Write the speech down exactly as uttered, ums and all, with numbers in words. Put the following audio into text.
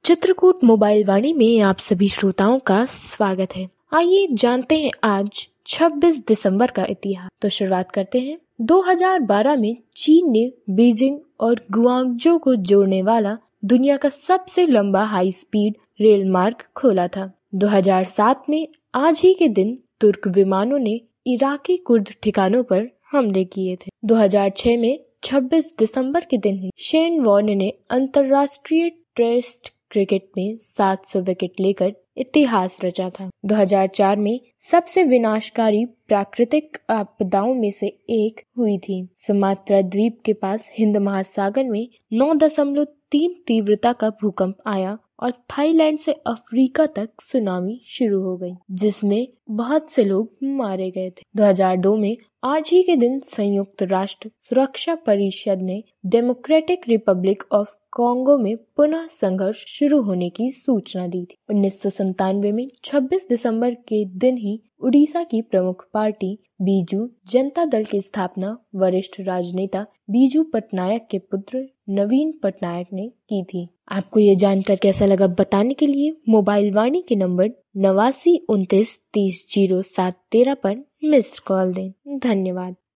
Chitrakoot mobile वाणी में आप सभी श्रोताओं का स्वागत है। आइए जानते हैं आज छब्बीस दिसंबर का इतिहास। तो शुरुआत करते हैं। दो हज़ार बारह में चीन ने बीजिंग और गुआंगझो को जोड़ने वाला दुनिया का सबसे लंबा हाई स्पीड रेल मार्ग खोला था। दो हज़ार सात में आज ही के दिन तुर्क विमानों ने इराकी कुर्द ठिकानों पर हमले किए थे। दो हज़ार छह में छब्बीस दिसंबर के दिन ही शेन वॉर्न ने अंतर्राष्ट्रीय टेस्ट क्रिकेट में सात सौ विकेट लेकर इतिहास रचा था। दो हज़ार चार में सबसे विनाशकारी प्राकृतिक आपदाओं में से एक हुई थी। सुमात्रा द्वीप के पास हिंद महासागर में नौ दशमलव तीन तीव्रता का भूकंप आया और थाईलैंड से अफ्रीका तक सुनामी शुरू हो गई, जिसमें बहुत से लोग मारे गए थे। दो हज़ार दो में आज ही के दिन संयुक्त राष्ट्र सुरक्षा परिषद ने डेमोक्रेटिक रिपब्लिक ऑफ कांगो में पुनः संघर्ष शुरू होने की सूचना दी थी। उन्नीस सौ संतानवे में छब्बीस दिसंबर के दिन ही उड़ीसा की प्रमुख पार्टी बीजू जनता दल की स्थापना वरिष्ठ राजनेता बीजू पटनायक के पुत्र नवीन पटनायक ने की थी। आपको ये जानकर कैसा लगा बताने के लिए मोबाइल वाणी के नंबर नवासी उनतीस तीस जीरो सात तेरह पर मिस्ड कॉल दें। धन्यवाद।